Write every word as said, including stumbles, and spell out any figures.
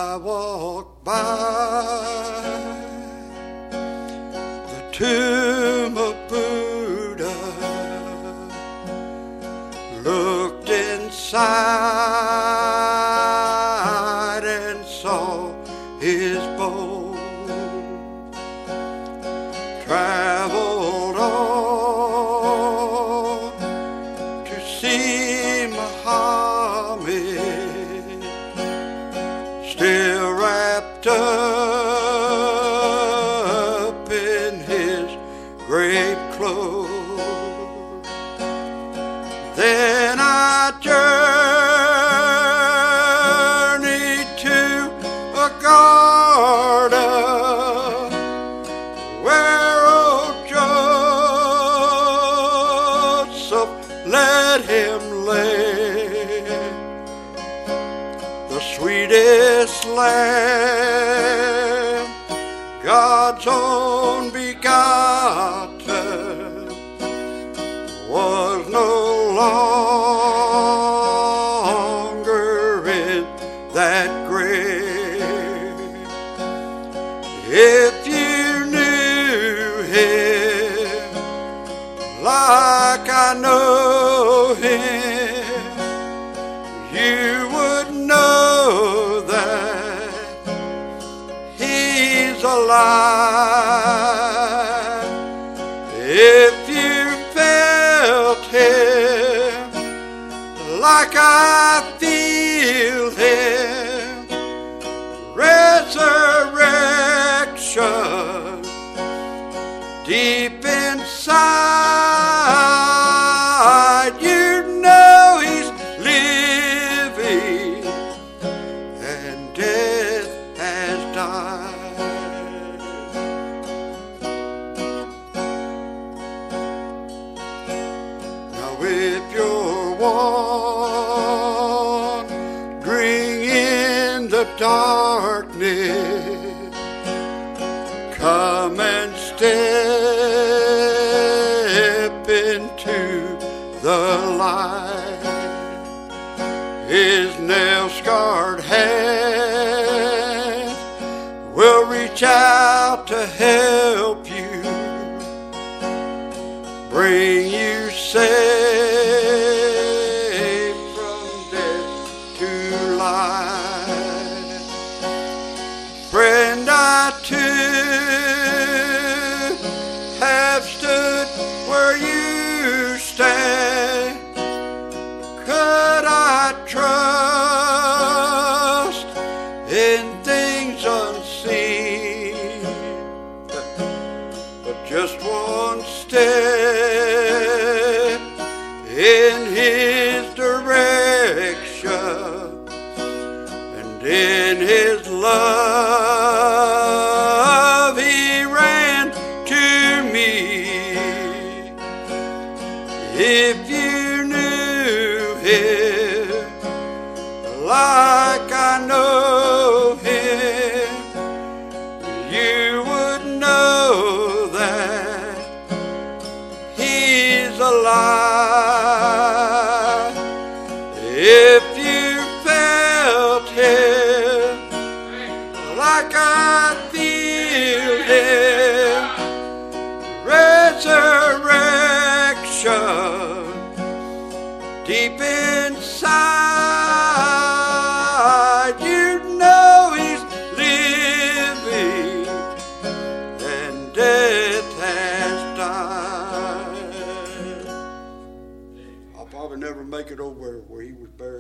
I walked by the tomb of Buddha, looked inside and saw his bones, traveled on to see Muhammad, still wrapped up in his grave clothes. Then I journeyed to a garden where old Joseph let him lay, the sweetest lamb, God's own begotten, was no longer in that grave. If you knew him like I know him, you would know that he's alive. If you felt him like I feel him, resurrection deep inside, you know he's living and death has died. Now if you're wandering in the darkness, come and step into the light. His nail-scarred hand will reach out to help you, bring you safe from death to life. Friend, I too have stood where you stand. Could I trust in things unseen? But just one step in his direction and in his love he ran to me. If you knew him like I know him, you would know that he's alive. If you felt him like I feel him, resurrection deep inside, you know he's living and death has died. I'll probably never make it over where he was buried.